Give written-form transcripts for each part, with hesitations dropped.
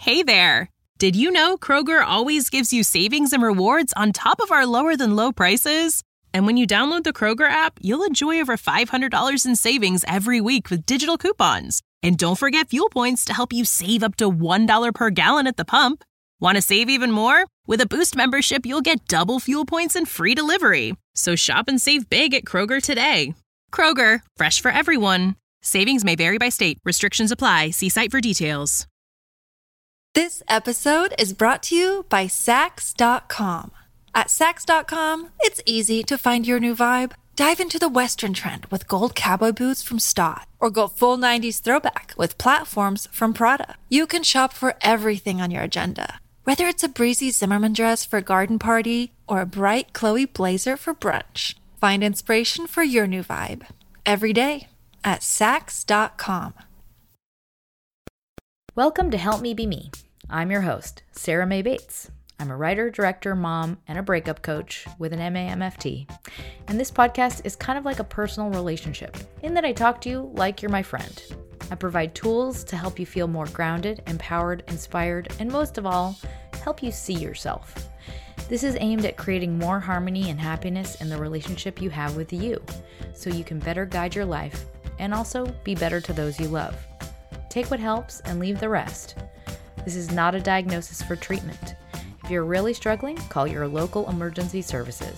Hey there! Did you know Kroger always gives you savings and rewards on top of our lower-than-low prices? And when you download the Kroger app, you'll enjoy over $500 in savings every week with digital coupons. And don't forget fuel points to help you save up to $1 per gallon at the pump. Want to save even more? With a Boost membership, you'll get double fuel points and free delivery. So shop and save big at Kroger today. Kroger, fresh for everyone. Savings may vary by state. Restrictions apply. See site for details. This episode is brought to you by Sax.com. At Sax.com, it's easy to find your new vibe. Dive into the Western trend with gold cowboy boots from Stott, or go full 90s throwback with platforms from Prada. You can shop for everything on your agenda, whether it's a breezy Zimmermann dress for a garden party or a bright Chloe blazer for brunch. Find inspiration for your new vibe every day at Sax.com. Welcome to Help Me Be Me. I'm your host, Sarah Mae Bates. I'm a writer, director, mom, and a breakup coach with an MA-MFT. And this podcast is kind of like a personal relationship in that I talk to you like you're my friend. I provide tools to help you feel more grounded, empowered, inspired, and most of all, help you see yourself. This is aimed at creating more harmony and happiness in the relationship you have with you, so you can better guide your life and also be better to those you love. Take what helps and leave the rest. This is not a diagnosis for treatment. If you're really struggling, call your local emergency services.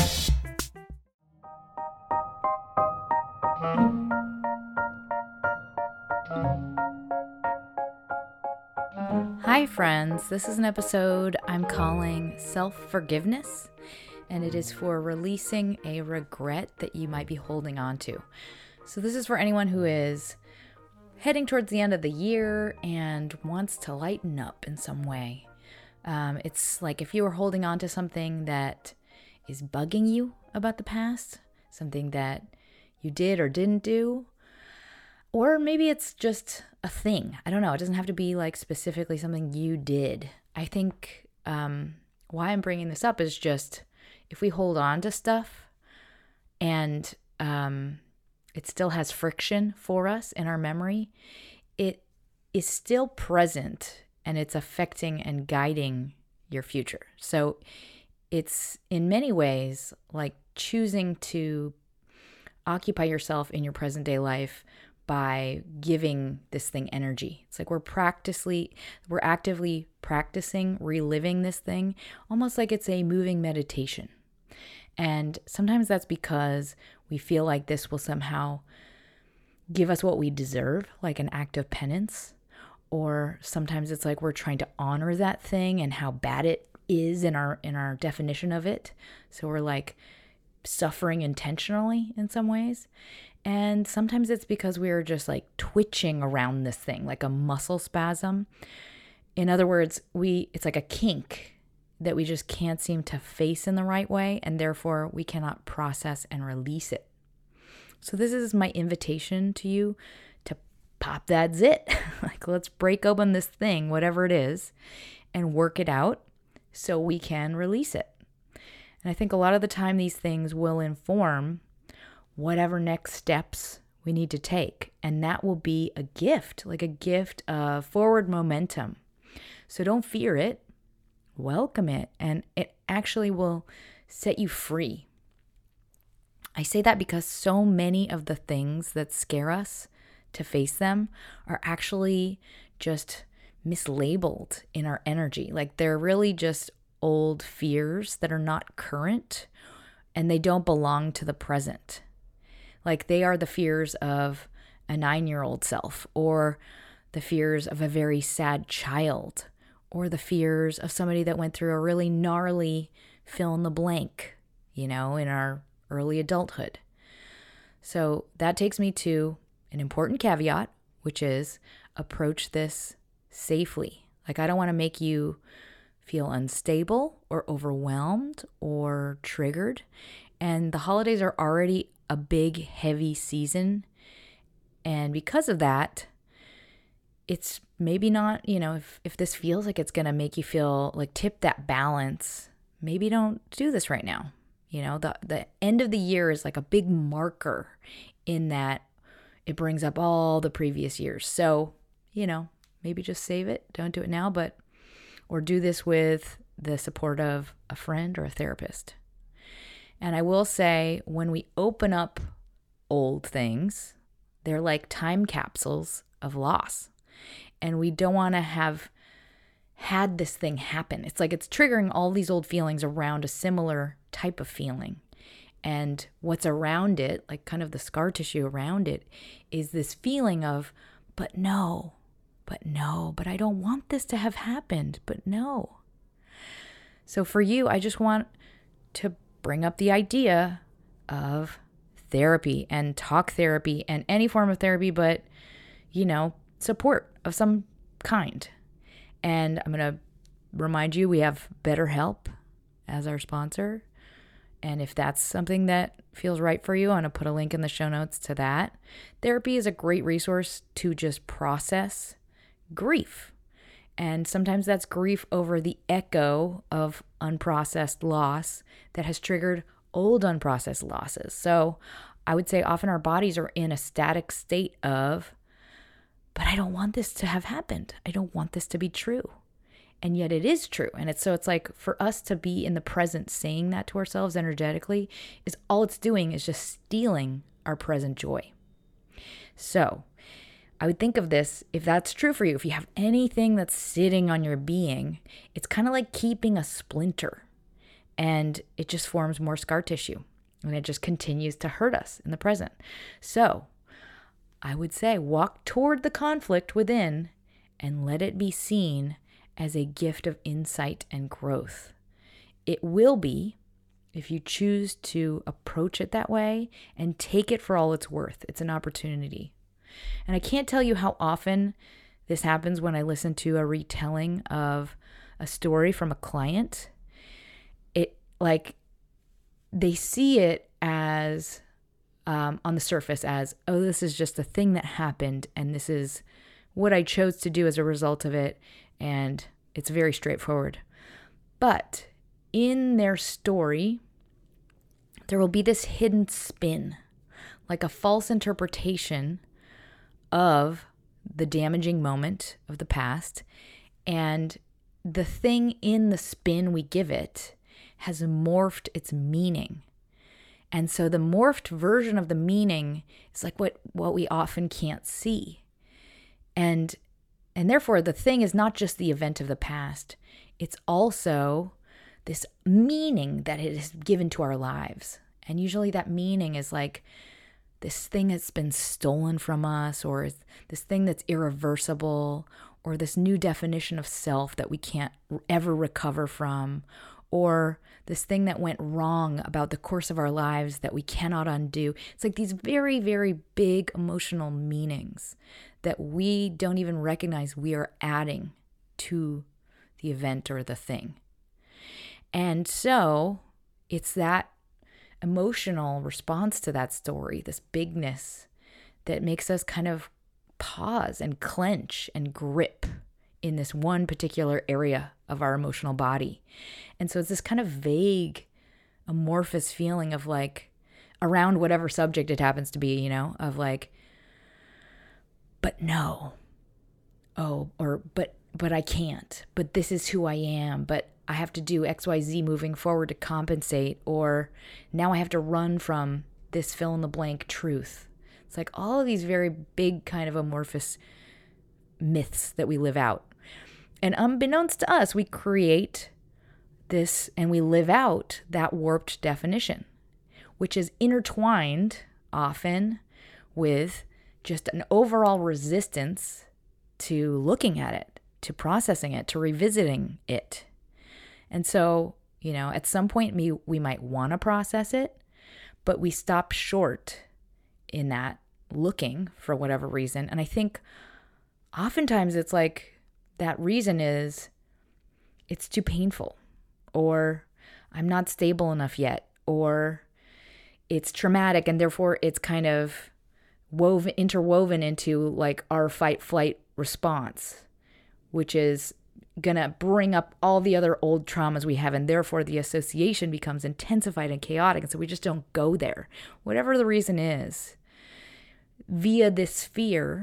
Hi friends, this is an episode I'm calling Self-Forgiveness, and it is for releasing a regret that you might be holding on to. So this is for anyone who is heading towards the end of the year and wants to lighten up in some way. It's like if you were holding on to something that is bugging you about the past, something that you did or didn't do, or maybe it's just a thing. I don't know. It doesn't have to be like specifically something you did. I think why I'm bringing this up is just if we hold on to stuff and it still has friction for us in our memory, it is still present and it's affecting and guiding your future. So it's in many ways like choosing to occupy yourself in your present day life by giving this thing energy. It's like we're actively practicing reliving this thing, almost like it's a moving meditation. And sometimes that's because we feel like this will somehow give us what we deserve, like an act of penance. Or sometimes it's like we're trying to honor that thing and how bad it is in our definition of it. So we're like suffering intentionally in some ways. And sometimes it's because we are just like twitching around this thing, like a muscle spasm. In other words, it's like a kink that we just can't seem to face in the right way, and therefore we cannot process and release it. So this is my invitation to you to pop that zit. Like, let's break open this thing, whatever it is, and work it out so we can release it. And I think a lot of the time these things will inform whatever next steps we need to take. And that will be a gift, like a gift of forward momentum. So don't fear it. Welcome it, and it actually will set you free. I say that because so many of the things that scare us to face them are actually just mislabeled in our energy. Like they're really just old fears that are not current and they don't belong to the present. Like they are the fears of a 9-year-old self, or the fears of a very sad child, or the fears of somebody that went through a really gnarly fill in the blank, in our early adulthood. So that takes me to an important caveat, which is approach this safely. Like I don't want to make you feel unstable or overwhelmed or triggered. And the holidays are already a big, heavy season. And because of that, it's maybe not, if this feels like it's going to make you feel like tip that balance, maybe don't do this right now. The end of the year is like a big marker in that it brings up all the previous years. So, maybe just save it. Don't do it now, or do this with the support of a friend or a therapist. And I will say, when we open up old things, they're like time capsules of loss. And we don't want to have had this thing happen. It's like it's triggering all these old feelings around a similar type of feeling. And what's around it, like kind of the scar tissue around it, is this feeling of, but I don't want this to have happened, but no. So for you, I just want to bring up the idea of therapy and talk therapy and any form of therapy, but, support of some kind. And I'm going to remind you, we have BetterHelp as our sponsor. And if that's something that feels right for you, I'm going to put a link in the show notes to that. Therapy is a great resource to just process grief. And sometimes that's grief over the echo of unprocessed loss that has triggered old unprocessed losses. So I would say often our bodies are in a static state of, but I don't want this to have happened. I don't want this to be true. And yet it is true. And it's like for us to be in the present saying that to ourselves energetically is all it's doing is just stealing our present joy. So I would think of this, if that's true for you, if you have anything that's sitting on your being, it's kind of like keeping a splinter, and it just forms more scar tissue and it just continues to hurt us in the present. So I would say walk toward the conflict within and let it be seen as a gift of insight and growth. It will be, if you choose to approach it that way and take it for all it's worth. It's an opportunity. And I can't tell you how often this happens when I listen to a retelling of a story from a client. They see it as, on the surface as, oh, this is just a thing that happened and this is what I chose to do as a result of it. And it's very straightforward. But in their story, there will be this hidden spin, like a false interpretation of the damaging moment of the past. And the thing in the spin we give it has morphed its meaning. And so the morphed version of the meaning is like what we often can't see. And therefore, the thing is not just the event of the past. It's also this meaning that it has given to our lives. And usually that meaning is like this thing that's been stolen from us, or this thing that's irreversible, or this new definition of self that we can't ever recover from, or this thing that went wrong about the course of our lives that we cannot undo. It's like these very, very big emotional meanings that we don't even recognize we are adding to the event or the thing. And so it's that emotional response to that story, this bigness, that makes us kind of pause and clench and grip in this one particular area of our emotional body. And so it's this kind of vague, amorphous feeling of like, around whatever subject it happens to be, of like, but no, oh, or but I can't, but this is who I am, but I have to do XYZ moving forward to compensate, or now I have to run from this fill in the blank truth. It's like all of these very big kind of amorphous myths that we live out. And unbeknownst to us, we create this and we live out that warped definition, which is intertwined often with just an overall resistance to looking at it, to processing it, to revisiting it. And so, at some point we might want to process it, but we stop short in that looking for whatever reason. And I think oftentimes it's like that reason is it's too painful, or I'm not stable enough yet, or it's traumatic and therefore it's kind of interwoven into like our fight flight response, which is gonna bring up all the other old traumas we have, and therefore the association becomes intensified and chaotic, and so we just don't go there, whatever the reason is, via this fear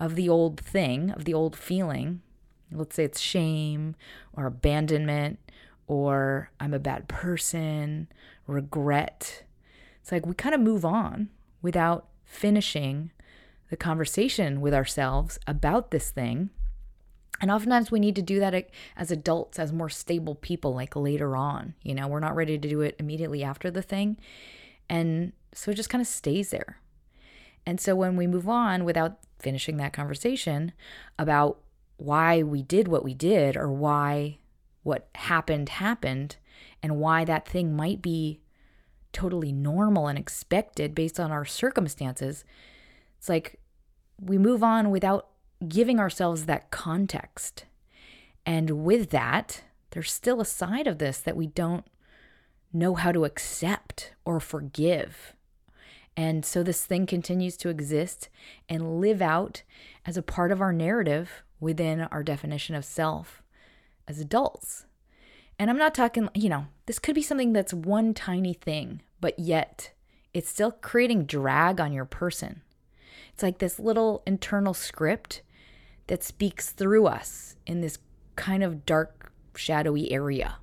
of the old thing, of the old feeling. Let's say it's shame or abandonment or I'm a bad person, regret. It's like we kind of move on without finishing the conversation with ourselves about this thing. And oftentimes we need to do that as adults, as more stable people, like later on. We're not ready to do it immediately after the thing. And so it just kind of stays there. And so when we move on without finishing that conversation about why we did what we did or why what happened, and why that thing might be totally normal and expected based on our circumstances, it's like we move on without giving ourselves that context. And with that, there's still a side of this that we don't know how to accept or forgive. And so this thing continues to exist and live out as a part of our narrative within our definition of self as adults. And I'm not talking, this could be something that's one tiny thing, but yet it's still creating drag on your person. It's like this little internal script that speaks through us in this kind of dark, shadowy area.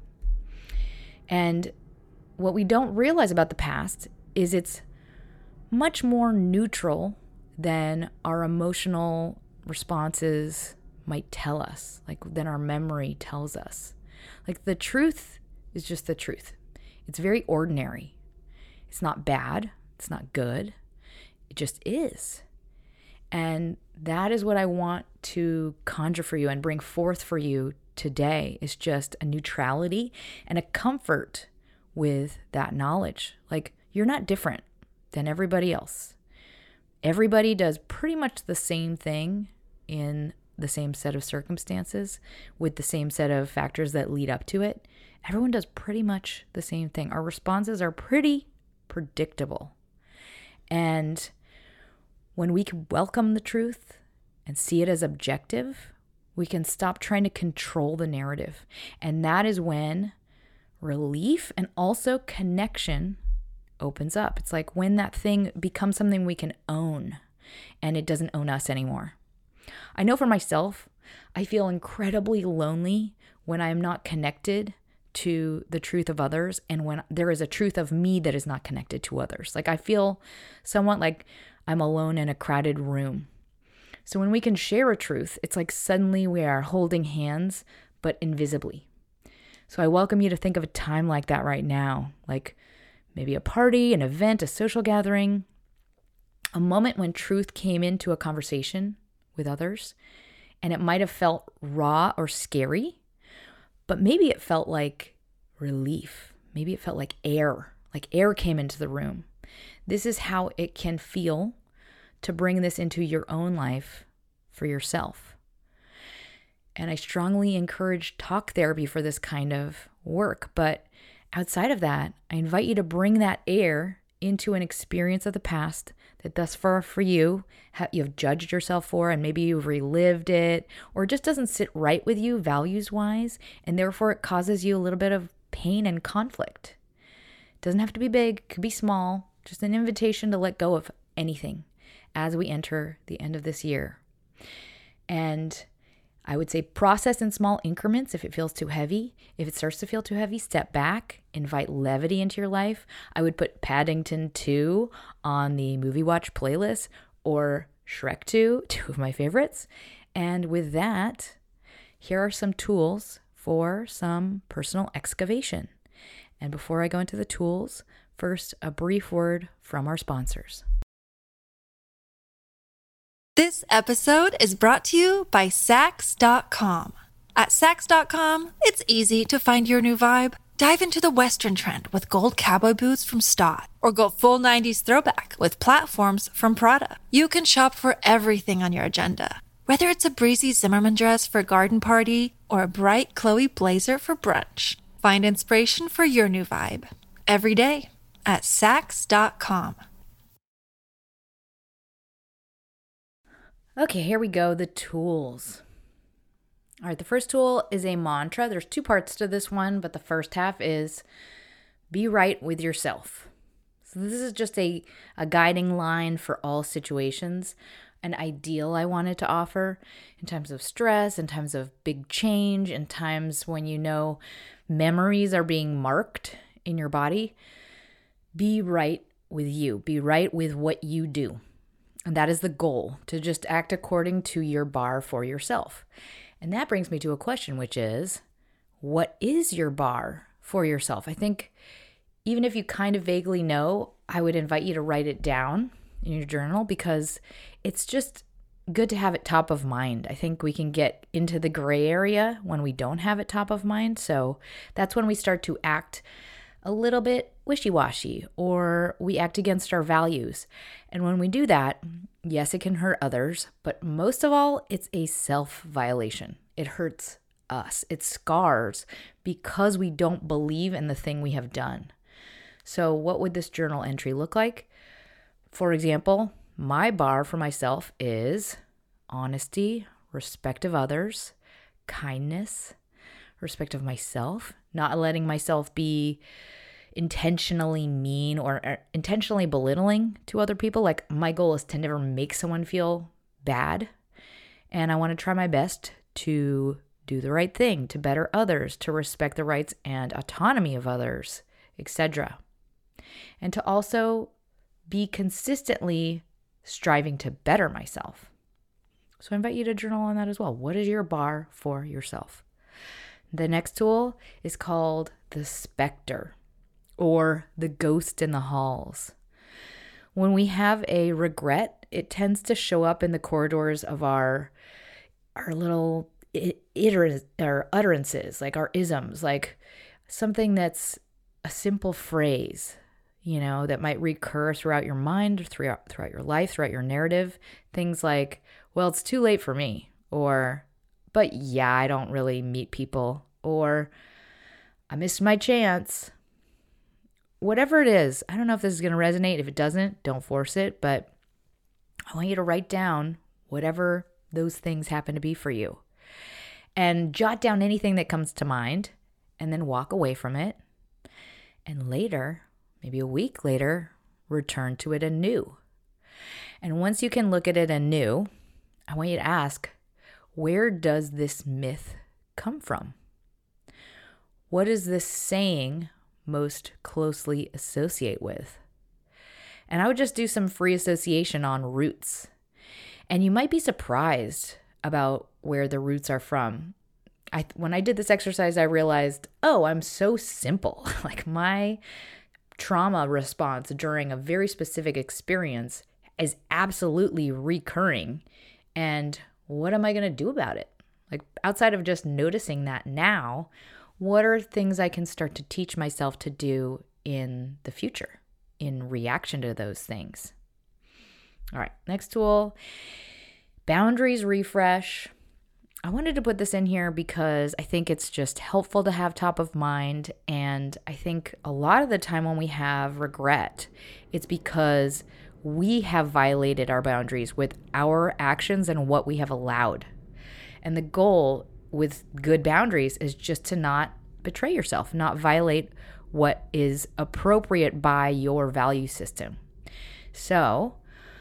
And what we don't realize about the past is it's much more neutral than our emotional responses might tell us, than our memory tells us. The truth is just the truth. It's very ordinary. It's not bad. It's not good. It just is. And that is what I want to conjure for you and bring forth for you today, is just a neutrality and a comfort with that knowledge. You're not different than everybody else. Everybody does pretty much the same thing in the same set of circumstances with the same set of factors that lead up to it. Everyone does pretty much the same thing. Our responses are pretty predictable. And when we can welcome the truth and see it as objective, we can stop trying to control the narrative. And that is when relief and also connection opens up. It's like when that thing becomes something we can own and it doesn't own us anymore. I know for myself, I feel incredibly lonely when I am not connected to the truth of others and when there is a truth of me that is not connected to others. I feel somewhat like I'm alone in a crowded room. So when we can share a truth, it's like suddenly we are holding hands, but invisibly. So I welcome you to think of a time like that right now, like maybe a party, an event, a social gathering, a moment when truth came into a conversation with others, and it might have felt raw or scary, but maybe it felt like relief. Maybe it felt like air came into the room. This is how it can feel to bring this into your own life for yourself. And I strongly encourage talk therapy for this kind of work. But outside of that, I invite you to bring that air into an experience of the past that thus far for you have judged yourself for, and maybe you've relived it, or it just doesn't sit right with you values-wise, and therefore it causes you a little bit of pain and conflict. It doesn't have to be big, it could be small, just an invitation to let go of anything as we enter the end of this year. And I would say process in small increments if it feels too heavy. If it starts to feel too heavy, step back, invite levity into your life. I would put Paddington 2 on the movie watch playlist, or Shrek 2, two of my favorites. And with that, here are some tools for some personal excavation. And before I go into the tools, first, a brief word from our sponsors. This episode is brought to you by Sax.com. At Sax.com, it's easy to find your new vibe. Dive into the Western trend with gold cowboy boots from Stott, or go full 90s throwback with platforms from Prada. You can shop for everything on your agenda, whether it's a breezy Zimmermann dress for a garden party or a bright Chloe blazer for brunch. Find inspiration for your new vibe every day at Sax.com. Okay, here we go, the tools. All right, the first tool is a mantra. There's two parts to this one, but the first half is be right with yourself. So this is just a guiding line for all situations. an ideal I wanted to offer in times of stress, in times of big change, in times when memories are being marked in your body. Be right with you. Be right with what you do. And that is the goal, to just act according to your bar for yourself. And that brings me to a question, which is, what is your bar for yourself? I think even if you kind of vaguely know, I would invite you to write it down in your journal, because it's just good to have it top of mind. I think we can get into the gray area when we don't have it top of mind. So that's when we start to act a little bit wishy-washy, or we act against our values. And when we do that, yes, it can hurt others, but most of all, it's a self-violation. It hurts us. It scars because we don't believe in the thing we have done. So what would this journal entry look like? For example, my bar for myself is honesty, respect of others, kindness, respect of myself, not letting myself be intentionally mean or intentionally belittling to other people. Like, my goal is to never make someone feel bad. And I want to try my best to do the right thing, to better others, to respect the rights and autonomy of others, etc. And to also be consistently striving to better myself. So I invite you to journal on that as well. What is your bar for yourself? The next tool is called the Spectre, or the ghost in the halls. When we have a regret, it tends to show up in the corridors of our little utterances, like our isms, like something that's a simple phrase, that might recur throughout your mind, throughout your life, throughout your narrative. Things like, well, it's too late for me, or, but yeah, I don't really meet people, or I missed my chance. Whatever it is, I don't know if this is going to resonate. If it doesn't, don't force it, but I want you to write down whatever those things happen to be for you, and jot down anything that comes to mind, and then walk away from it. And later, maybe a week later, return to it anew. And once you can look at it anew, I want you to ask, where does this myth come from? What does this saying most closely associate with? And I would just do some free association on roots. And you might be surprised about where the roots are from. When I did this exercise, I realized, I'm so simple. Like, my trauma response during a very specific experience is absolutely recurring. And what am I going to do about it? Like, outside of just noticing that now, what are things I can start to teach myself to do in the future in reaction to those things? All right, next tool, boundaries refresh. I wanted to put this in here because I think it's just helpful to have top of mind. And I think a lot of the time when we have regret, it's because we have violated our boundaries with our actions and what we have allowed. And the goal with good boundaries is just to not betray yourself, not violate what is appropriate by your value system. So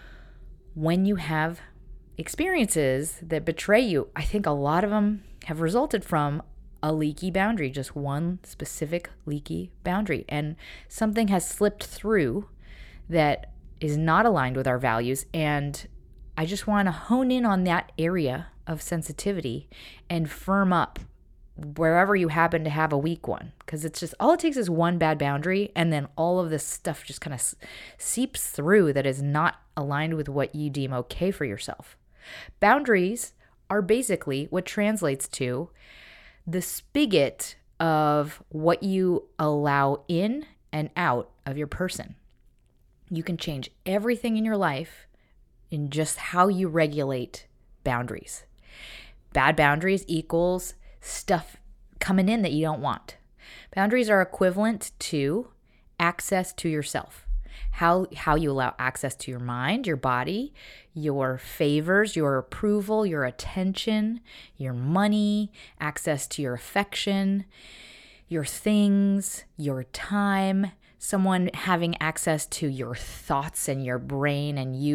when you have experiences that betray you, I think a lot of them have resulted from a leaky boundary, just one specific leaky boundary. And something has slipped through that is not aligned with our values. And I just want to hone in on that area of sensitivity and firm up wherever you happen to have a weak one. Because it's just, all it takes is one bad boundary, and then all of this stuff just kind of seeps through that is not aligned with what you deem okay for yourself. Boundaries are basically what translates to the spigot of what you allow in and out of your person. You can change everything in your life in just how you regulate boundaries. Bad boundaries equals stuff coming in that you don't want. Boundaries are equivalent to access to yourself. How you allow access to your mind, your body, your favors, your approval, your attention, your money, access to your affection, your things, your time, someone having access to your thoughts and your brain, and you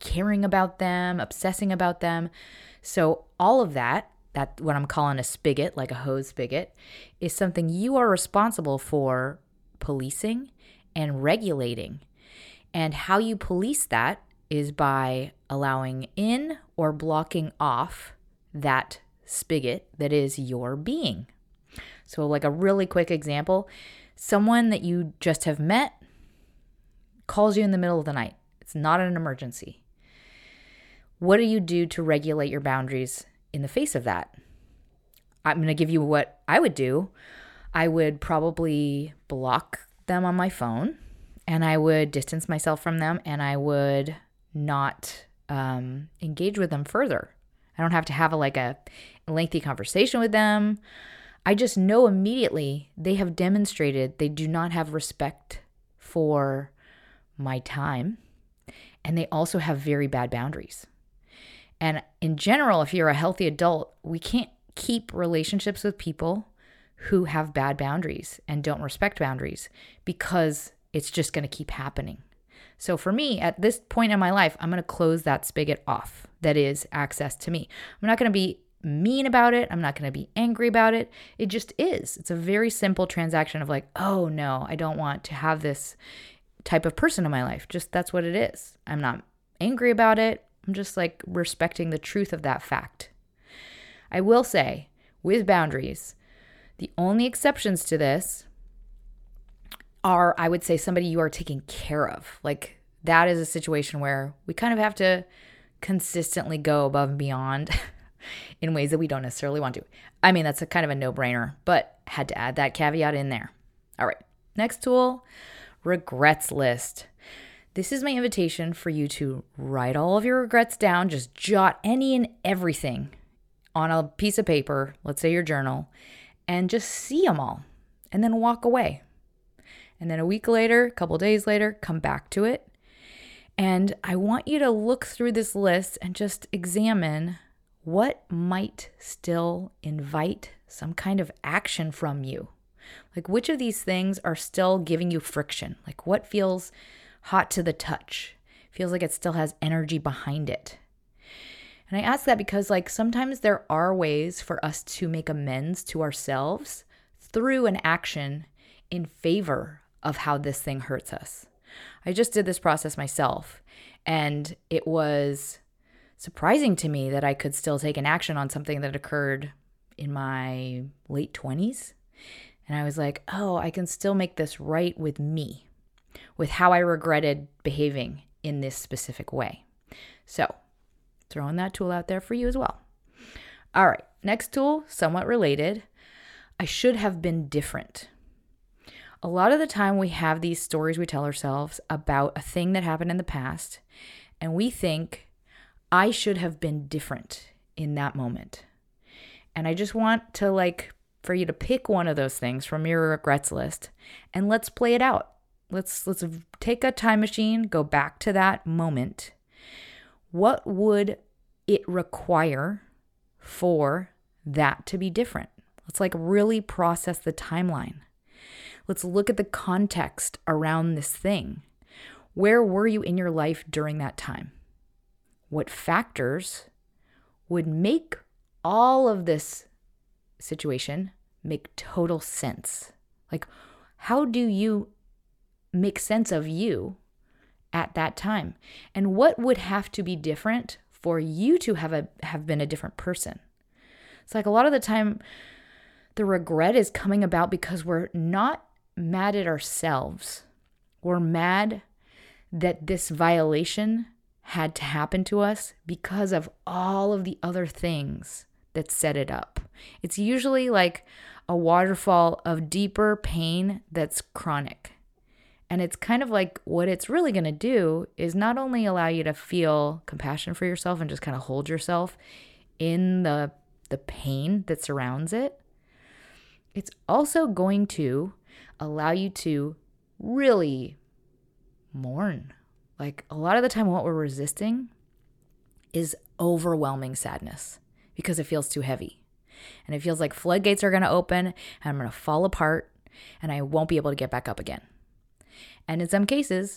caring about them, obsessing about them. So all of that what I'm calling a spigot, like a hose spigot, is something you are responsible for policing and regulating. And how you police that is by allowing in or blocking off that spigot that is your being. So like a really quick example, someone that you just have met calls you in the middle of the night. It's not an emergency. What do you do to regulate your boundaries in the face of that? I'm going to give you what I would do. I would probably block them on my phone, and I would distance myself from them, and I would not engage with them further. I don't have to have a lengthy conversation with them. I just know immediately they have demonstrated they do not have respect for my time, and they also have very bad boundaries. And in general, if you're a healthy adult, we can't keep relationships with people who have bad boundaries and don't respect boundaries, because it's just going to keep happening. So for me, at this point in my life, I'm going to close that spigot off. That is access to me. I'm not going to be mean about it. I'm not going to be angry about it. It just is. It's a very simple transaction of like, oh no, I don't want to have this type of person in my life. Just that's what it is. I'm not angry about it. I'm just like respecting the truth of that fact. I will say, with boundaries, the only exceptions to this are, I would say, somebody you are taking care of. Like that is a situation where we kind of have to consistently go above and beyond in ways that we don't necessarily want to. I mean, that's a kind of a no-brainer, but had to add that caveat in there. All right, next tool, regrets list. This is my invitation for you to write all of your regrets down, just jot any and everything on a piece of paper, let's say your journal, and just see them all and then walk away. And then a week later, a couple days later, come back to it. And I want you to look through this list and just examine what might still invite some kind of action from you. Like which of these things are still giving you friction? Like what feels hot to the touch? Feels like it still has energy behind it. And I ask that because sometimes there are ways for us to make amends to ourselves through an action in favor of how this thing hurts us. I just did this process myself, and it was surprising to me that I could still take an action on something that occurred in my late 20s. And I was like, oh, I can still make this right with me, with how I regretted behaving in this specific way. So, throwing that tool out there for you as well. All right, next tool, somewhat related. I should have been different. A lot of the time we have these stories we tell ourselves about a thing that happened in the past, and we think, I should have been different in that moment. And I just want to for you to pick one of those things from your regrets list and let's play it out. Let's take a time machine, go back to that moment. What would it require for that to be different? Let's really process the timeline. Let's look at the context around this thing. Where were you in your life during that time? What factors would make all of this situation make total sense? How do you make sense of you at that time? And what would have to be different for you to have been a different person? It's a lot of the time the regret is coming about because we're not mad at ourselves. We're mad that this violation had to happen to us because of all of the other things that set it up. It's usually like a waterfall of deeper pain that's chronic. And it's kind of like what it's really going to do is not only allow you to feel compassion for yourself and just kind of hold yourself in the pain that surrounds it, it's also going to allow you to really mourn. A lot of the time what we're resisting is overwhelming sadness because it feels too heavy. And it feels like floodgates are going to open and I'm going to fall apart and I won't be able to get back up again. And in some cases,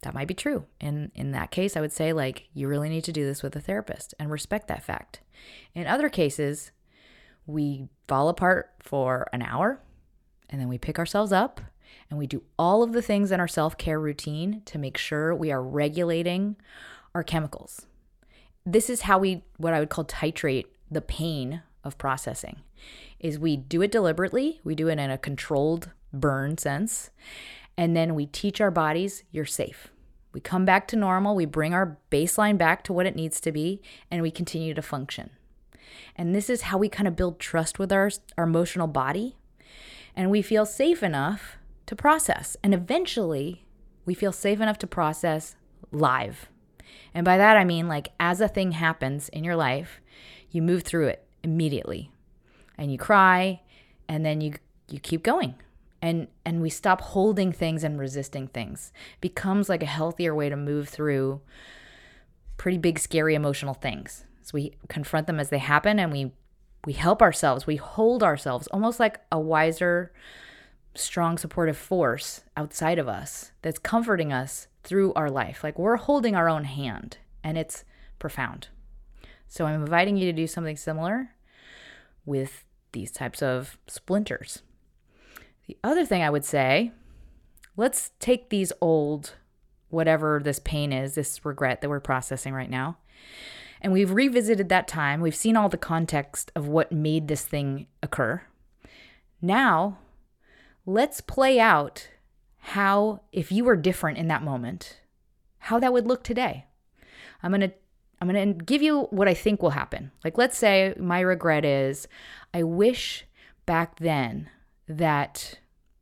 That might be true. And in that case, I would say, like, you really need to do this with a therapist and respect that fact. In other cases, we fall apart for an hour and then we pick ourselves up and we do all of the things in our self-care routine to make sure we are regulating our chemicals. This is how what I would call titrate the pain of processing, is we do it deliberately. We do it in a controlled burn sense. And then we teach our bodies, you're safe. We come back to normal. We bring our baseline back to what it needs to be, and we continue to function. And this is how we kind of build trust with our emotional body. And we feel safe enough to process. And eventually, we feel safe enough to process live. And by that, I mean, like, as a thing happens in your life, you move through it immediately. And you cry, and then you keep going. And we stop holding things and resisting things. It becomes like a healthier way to move through pretty big, scary, emotional things. So we confront them as they happen, and we help ourselves. We hold ourselves almost like a wiser, strong, supportive force outside of us that's comforting us through our life. Like, we're holding our own hand, and it's profound. So I'm inviting you to do something similar with these types of splinters. The other thing I would say, let's take these old, whatever this pain is, this regret that we're processing right now, and we've revisited that time. We've seen all the context of what made this thing occur. Now, let's play out how, if you were different in that moment, how that would look today. I'm going to give you what I think will happen. Like, let's say my regret is, I wish back then that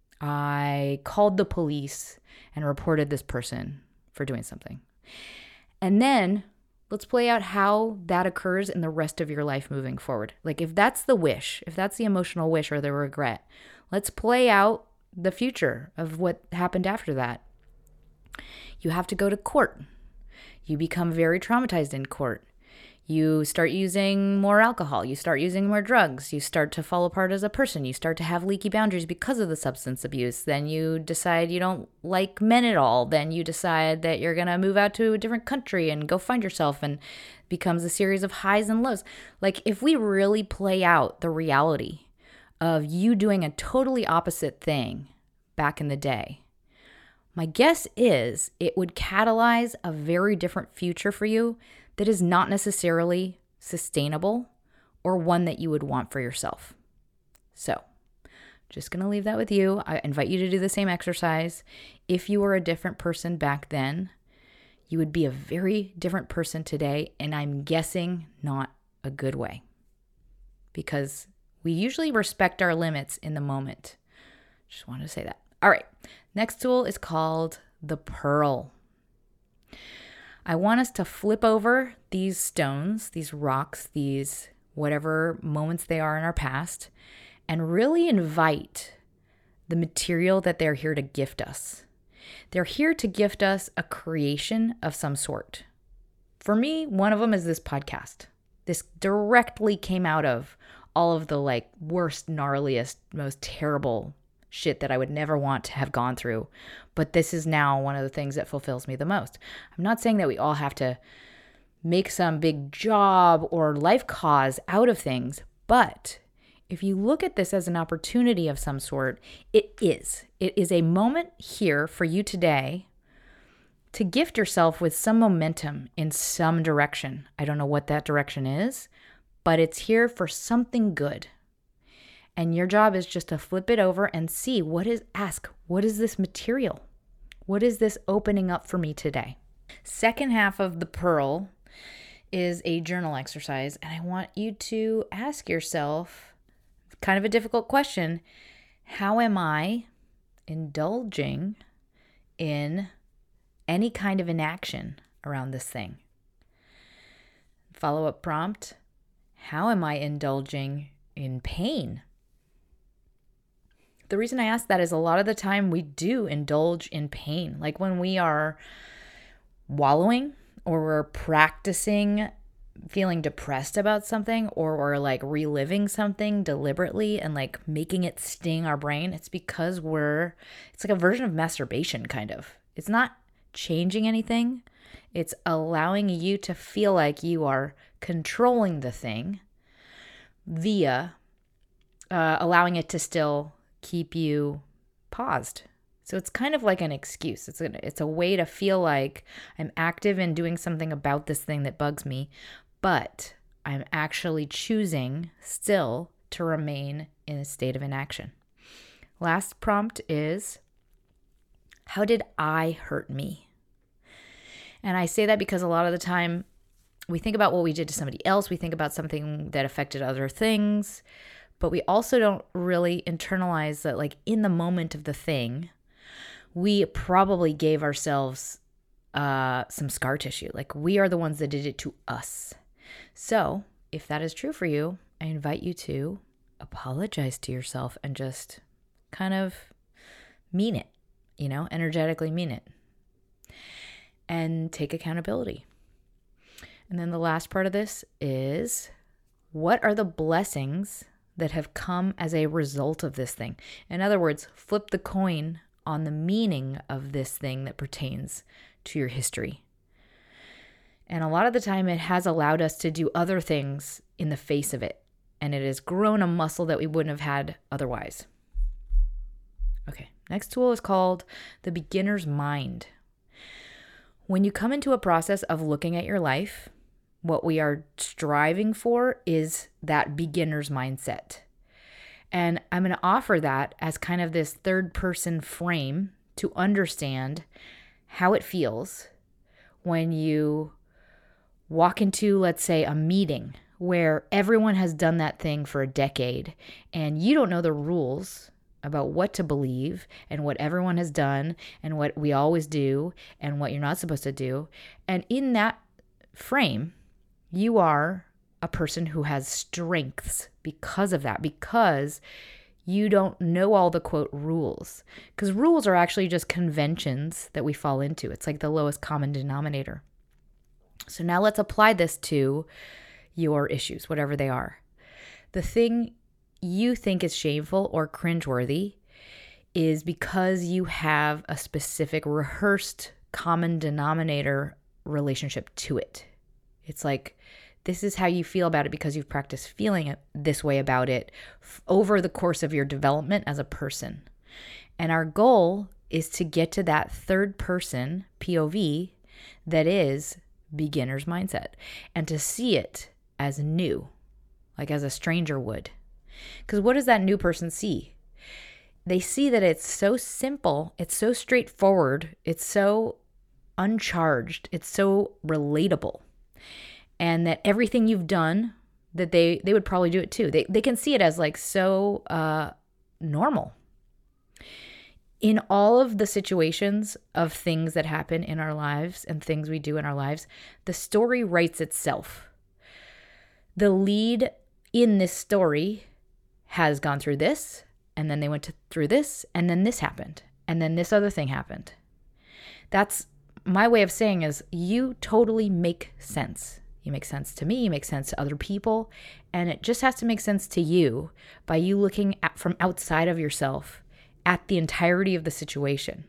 I called the police and reported this person for doing something. And then let's play out how that occurs in the rest of your life moving forward. Like, if that's the wish, if that's the emotional wish or the regret, let's play out the future of what happened after that. You have to go to court. You become very traumatized in court. You start using more alcohol. You start using more drugs. You start to fall apart as a person. You start to have leaky boundaries because of the substance abuse. Then you decide you don't like men at all. Then you decide that you're going to move out to a different country and go find yourself, and it becomes a series of highs and lows. Like, if we really play out the reality of you doing a totally opposite thing back in the day, my guess is it would catalyze a very different future for you that is not necessarily sustainable or one that you would want for yourself. So, just going to leave that with you. I invite you to do the same exercise. If you were a different person back then, you would be a very different person today, and I'm guessing not a good way, because we usually respect our limits in the moment. Just wanted to say that. All right. Next tool is called the Pearl. I want us to flip over these stones, these rocks, these whatever moments they are in our past, and really invite the material that they're here to gift us. They're here to gift us a creation of some sort. For me, one of them is this podcast. This directly came out of all of the worst, gnarliest, most terrible shit that I would never want to have gone through. But this is now one of the things that fulfills me the most. I'm not saying that we all have to make some big job or life cause out of things, but if you look at this as an opportunity of some sort, it is. It is a moment here for you today to gift yourself with some momentum in some direction. I don't know what that direction is, but it's here for something good. And your job is just to flip it over and see what is this material? What is this opening up for me today? Second half of the Pearl is a journal exercise. And I want you to ask yourself kind of a difficult question. How am I indulging in any kind of inaction around this thing? Follow-up prompt. How am I indulging in pain? The reason I ask that is a lot of the time we do indulge in pain. Like when we are wallowing or we're practicing feeling depressed about something, or we're reliving something deliberately and making it sting our brain, it's because it's like a version of masturbation kind of. It's not changing anything. It's allowing you to feel like you are controlling the thing via allowing it to still keep you paused. So it's kind of like an excuse. It's a way to feel like I'm active in doing something about this thing that bugs me, but I'm actually choosing still to remain in a state of inaction. Last prompt is, how did I hurt me? And I say that because a lot of the time we think about what we did to somebody else. We think about something that affected other things, but we also don't really internalize that, like, in the moment of the thing, we probably gave ourselves some scar tissue. Like, we are the ones that did it to us. So if that is true for you, I invite you to apologize to yourself and just kind of mean it, energetically mean it, and take accountability. And then the last part of this is, what are the blessings that have come as a result of this thing? In other words, flip the coin on the meaning of this thing that pertains to your history. And a lot of the time it has allowed us to do other things in the face of it. And it has grown a muscle that we wouldn't have had otherwise. Okay, next tool is called the beginner's mind. When you come into a process of looking at your life, what we are striving for is that beginner's mindset. And I'm going to offer that as kind of this third person frame to understand how it feels when you walk into, let's say, a meeting where everyone has done that thing for a decade and you don't know the rules about what to believe and what everyone has done and what we always do and what you're not supposed to do. And in that frame, you are a person who has strengths because of that, because you don't know all the, quote, rules. Because rules are actually just conventions that we fall into. It's like the lowest common denominator. So now let's apply this to your issues, whatever they are. The thing you think is shameful or cringeworthy is because you have a specific rehearsed common denominator relationship to it. It's like, this is how you feel about it because you've practiced feeling it this way about it over the course of your development as a person. And our goal is to get to that third person POV that is beginner's mindset, and to see it as new, like as a stranger would. Because what does that new person see? They see that it's so simple, it's so straightforward, it's so uncharged, it's so relatable. And that everything you've done, that they would probably do it too. They can see it as like so normal. In all of the situations of things that happen in our lives and things we do in our lives, the story writes itself. The lead in this story has gone through this, and then they went through this, and then this happened, and then this other thing happened. That's my way of saying is you totally make sense. You make sense to me, you make sense to other people, and it just has to make sense to you by you looking at from outside of yourself at the entirety of the situation.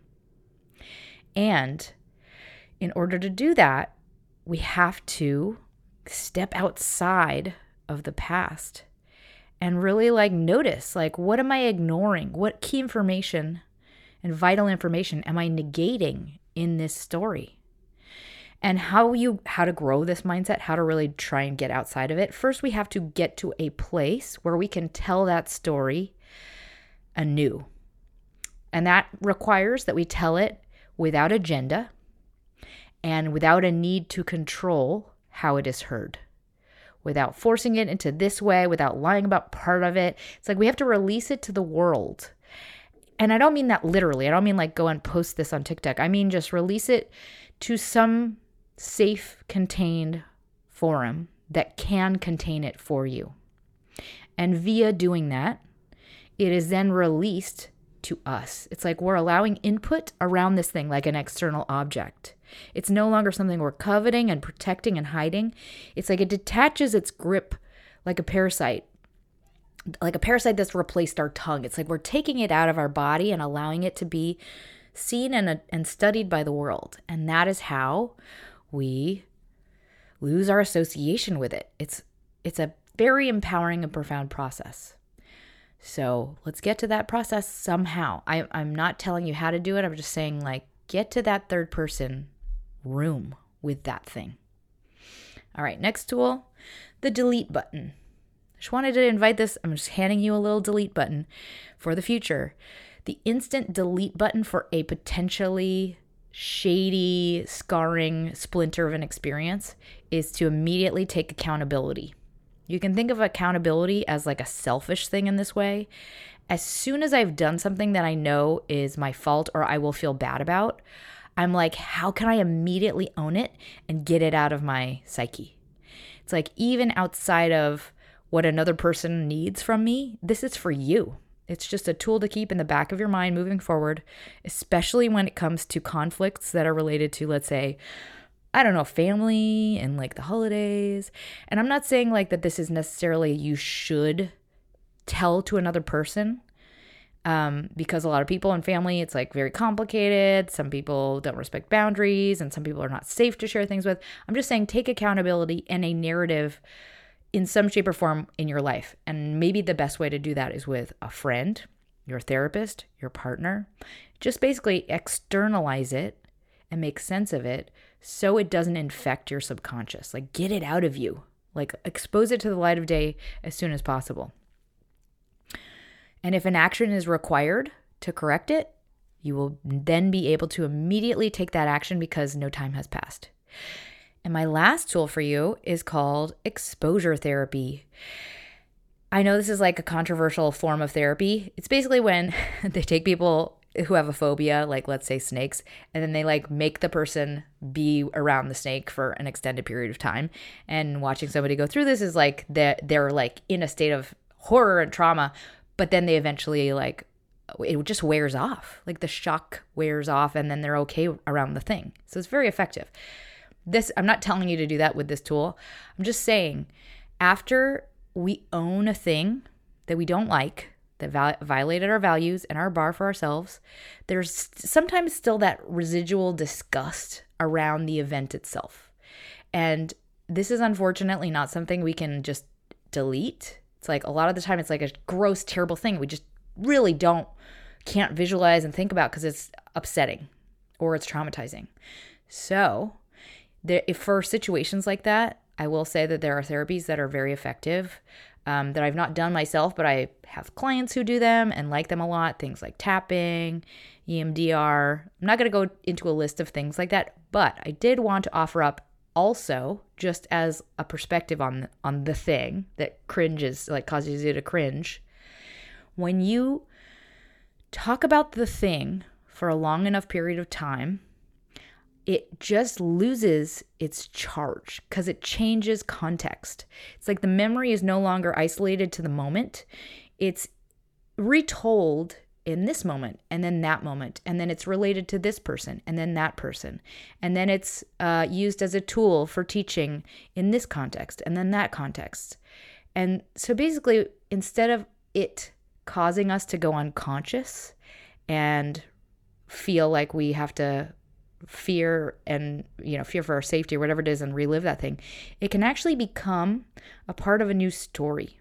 And in order to do that, we have to step outside of the past and really notice, what am I ignoring? What key information and vital information am I negating in this story? And how to grow this mindset, how to really try and get outside of it. First, we have to get to a place where we can tell that story anew. And that requires that we tell it without agenda and without a need to control how it is heard, without forcing it into this way, without lying about part of it. It's like we have to release it to the world. And I don't mean that literally. I don't mean go and post this on TikTok. I mean just release it to some safe, contained forum that can contain it for you. And via doing that, it is then released to us. It's like we're allowing input around this thing like an external object. It's no longer something we're coveting and protecting and hiding. It's like it detaches its grip like a parasite that's replaced our tongue. It's like we're taking it out of our body and allowing it to be seen and studied by the world. And that is how we lose our association with it. It's a very empowering and profound process. So let's get to that process somehow. I'm not telling you how to do it. I'm just saying, like, get to that third person room with that thing. All right, next tool, the delete button. I just wanted to invite this. I'm just handing you a little delete button for the future. The instant delete button for a potentially shady, scarring splinter of an experience is to immediately take accountability. You can think of accountability as like a selfish thing in this way. As soon as I've done something that I know is my fault or I will feel bad about, I'm like, how can I immediately own it and get it out of my psyche? It's like, even outside of what another person needs from me, this is for you. It's just a tool to keep in the back of your mind moving forward, especially when it comes to conflicts that are related to, let's say, I don't know, family and like the holidays. And I'm not saying like that this is necessarily you should tell to another person, because a lot of people in family, it's like very complicated. Some people don't respect boundaries and some people are not safe to share things with. I'm just saying take accountability and a narrative in some shape or form in your life. And maybe the best way to do that is with a friend, your therapist, your partner. Just basically externalize it and make sense of it so it doesn't infect your subconscious. Like, get it out of you. Like, expose it to the light of day as soon as possible. And if an action is required to correct it, you will then be able to immediately take that action because no time has passed. And my last tool for you is called exposure therapy. I know this is like a controversial form of therapy. It's basically when they take people who have a phobia, like let's say snakes, and then they like make the person be around the snake for an extended period of time. And watching somebody go through this is like they're like in a state of horror and trauma, but then they eventually like, it just wears off. Like the shock wears off and then they're okay around the thing. So it's very effective. I'm not telling you to do that with this tool. I'm just saying, after we own a thing that we don't like, that violated our values and our bar for ourselves, there's sometimes still that residual disgust around the event itself. And this is unfortunately not something we can just delete. It's like a lot of the time it's like a gross, terrible thing we just really can't visualize and think about because it's upsetting or it's traumatizing. So if for situations like that, I will say that there are therapies that are very effective that I've not done myself, but I have clients who do them and like them a lot. Things like tapping, EMDR. I'm not going to go into a list of things like that, but I did want to offer up also, just as a perspective on the thing that cringes, like causes you to cringe. When you talk about the thing for a long enough period of time, it just loses its charge because it changes context. It's like the memory is no longer isolated to the moment. It's retold in this moment and then that moment. And then it's related to this person and then that person. And then it's used as a tool for teaching in this context and then that context. And so basically, instead of it causing us to go unconscious and feel like we have to fear for our safety or whatever it is and relive that thing, it can actually become a part of a new story.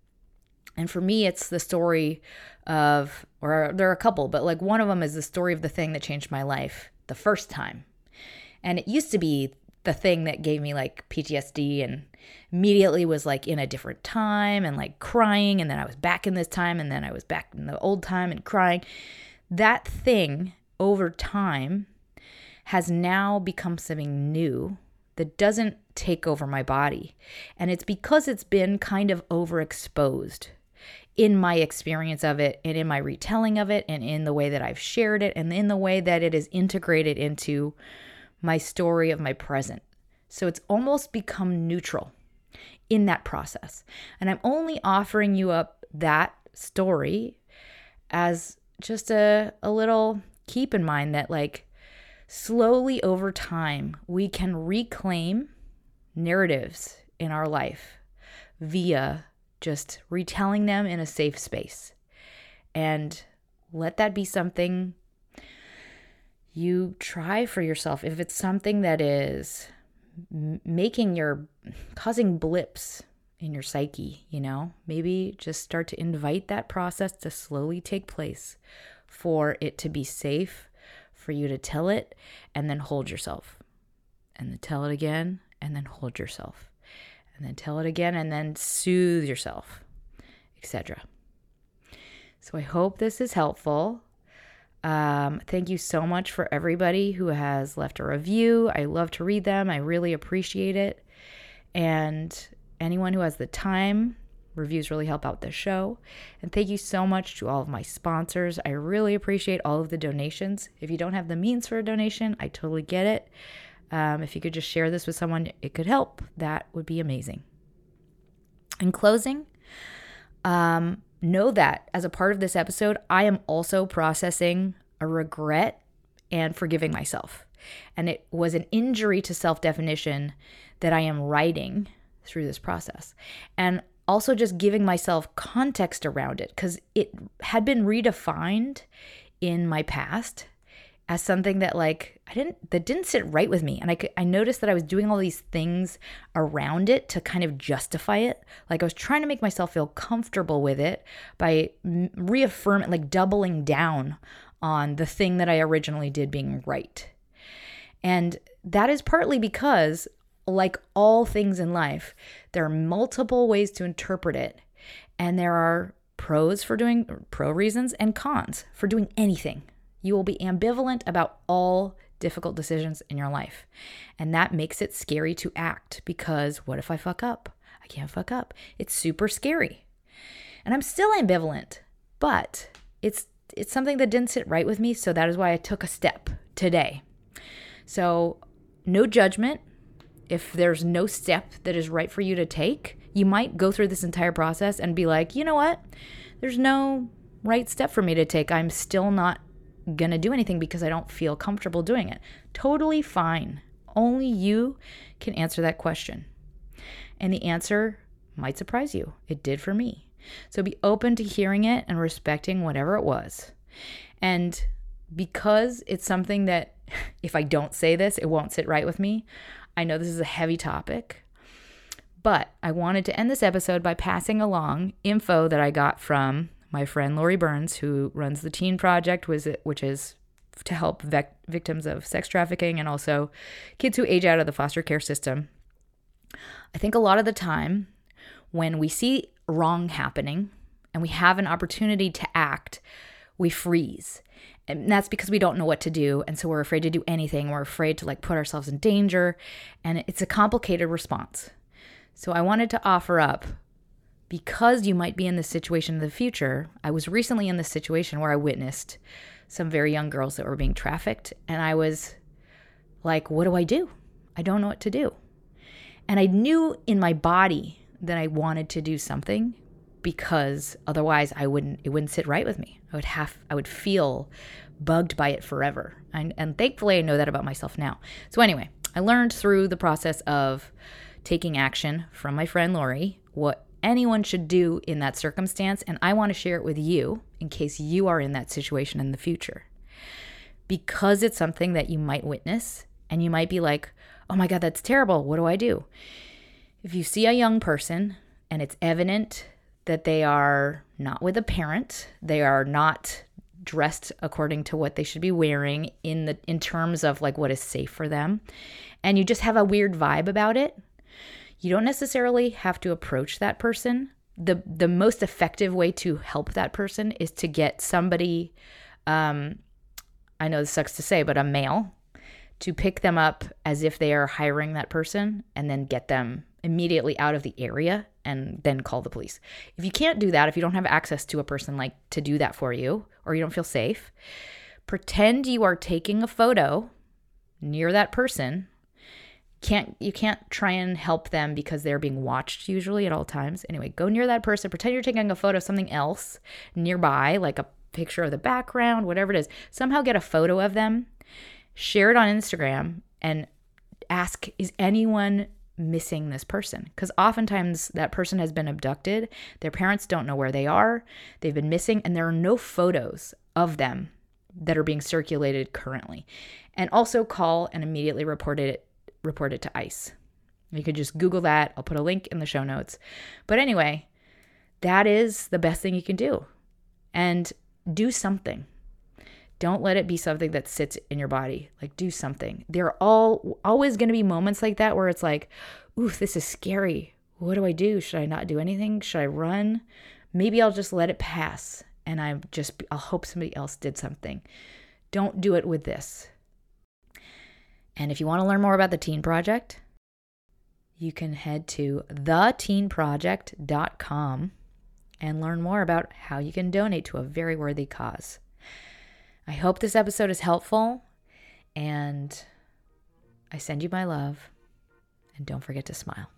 And for me, it's the story of, or there are a couple, but like one of them is the story of the thing that changed my life the first time. And it used to be the thing that gave me like PTSD and immediately was like in a different time and like crying. And then I was back in this time and then I was back in the old time and crying. That thing over time has now become something new that doesn't take over my body. And it's because it's been kind of overexposed in my experience of it and in my retelling of it and in the way that I've shared it and in the way that it is integrated into my story of my present. So it's almost become neutral in that process. And I'm only offering you up that story as just a little keep in mind that like, slowly over time, we can reclaim narratives in our life via just retelling them in a safe space. And let that be something you try for yourself. If it's something that is causing blips in your psyche, maybe just start to invite that process to slowly take place for it to be safe, for you to tell it and then hold yourself, and then tell it again and then hold yourself, and then tell it again and then soothe yourself, etc. So I hope this is helpful. Thank you so much for everybody who has left a review. I love to read them. I really appreciate it. And anyone who has the time, reviews really help out the show. And thank you so much to all of my sponsors. I really appreciate all of the donations. If you don't have the means for a donation, I totally get it. If you could just share this with someone, it could help. That would be amazing. In closing, know that as a part of this episode, I am also processing a regret and forgiving myself. And it was an injury to self-definition that I am writing through this process. And also just giving myself context around it, because it had been redefined in my past as something that didn't sit right with me. And I noticed that I was doing all these things around it to kind of justify it. Like I was trying to make myself feel comfortable with it by reaffirming, doubling down on the thing that I originally did being right. And that is partly because, like all things in life, there are multiple ways to interpret it. And there are pro reasons and cons for doing anything. You will be ambivalent about all difficult decisions in your life. And that makes it scary to act, because what if I fuck up? I can't fuck up. It's super scary. And I'm still ambivalent, but it's something that didn't sit right with me. So that is why I took a step today. So no judgment. If there's no step that is right for you to take, you might go through this entire process and be like, you know what? There's no right step for me to take. I'm still not going to do anything because I don't feel comfortable doing it. Totally fine. Only you can answer that question. And the answer might surprise you. It did for me. So be open to hearing it and respecting whatever it was. And because it's something that if I don't say this, it won't sit right with me. I know this is a heavy topic, but I wanted to end this episode by passing along info that I got from my friend Lori Burns, who runs the Teen Project, which is to help victims of sex trafficking and also kids who age out of the foster care system. I think a lot of the time when we see wrong happening and we have an opportunity to act, we freeze. And that's because we don't know what to do. And so we're afraid to do anything. We're afraid to put ourselves in danger. And it's a complicated response. So I wanted to offer up, because you might be in this situation in the future. I was recently in this situation where I witnessed some very young girls that were being trafficked. And I was like, what do I do? I don't know what to do. And I knew in my body that I wanted to do something, because otherwise it wouldn't sit right with me. I would feel bugged by it forever. And thankfully I know that about myself now. So anyway, I learned through the process of taking action from my friend Lori what anyone should do in that circumstance. And I want to share it with you in case you are in that situation in the future. Because it's something that you might witness and you might be like, oh my God, that's terrible. What do I do? If you see a young person and it's evident that they are not with a parent, they are not dressed according to what they should be wearing in terms of what is safe for them, and you just have a weird vibe about it, you don't necessarily have to approach that person. The most effective way to help that person is to get somebody, I know this sucks to say, but a male, to pick them up as if they are hiring that person and then get them immediately out of the area and then call the police. If you can't do that, if you don't have access to a person to do that for you, or you don't feel safe, pretend you are taking a photo near that person. You can't try and help them because they're being watched usually at all times. Anyway, go near that person, pretend you're taking a photo of something else nearby, like a picture of the background, whatever it is. Somehow get a photo of them, share it on Instagram, and ask, is anyone missing this person? Because oftentimes that person has been abducted, their parents don't know where they are, they've been missing, and there are no photos of them that are being circulated currently. And also call and immediately report it to ICE. You could just Google that. I'll put a link in the show notes. But anyway, that is the best thing you can do. And do something. Don't let it be something that sits in your body. Like, do something. There are always going to be moments like that where it's like, ooh, this is scary. What do I do? Should I not do anything? Should I run? Maybe I'll just let it pass. And I'll hope somebody else did something. Don't do it with this. And if you want to learn more about the Teen Project, you can head to theteenproject.com and learn more about how you can donate to a very worthy cause. I hope this episode is helpful, and I send you my love, and don't forget to smile.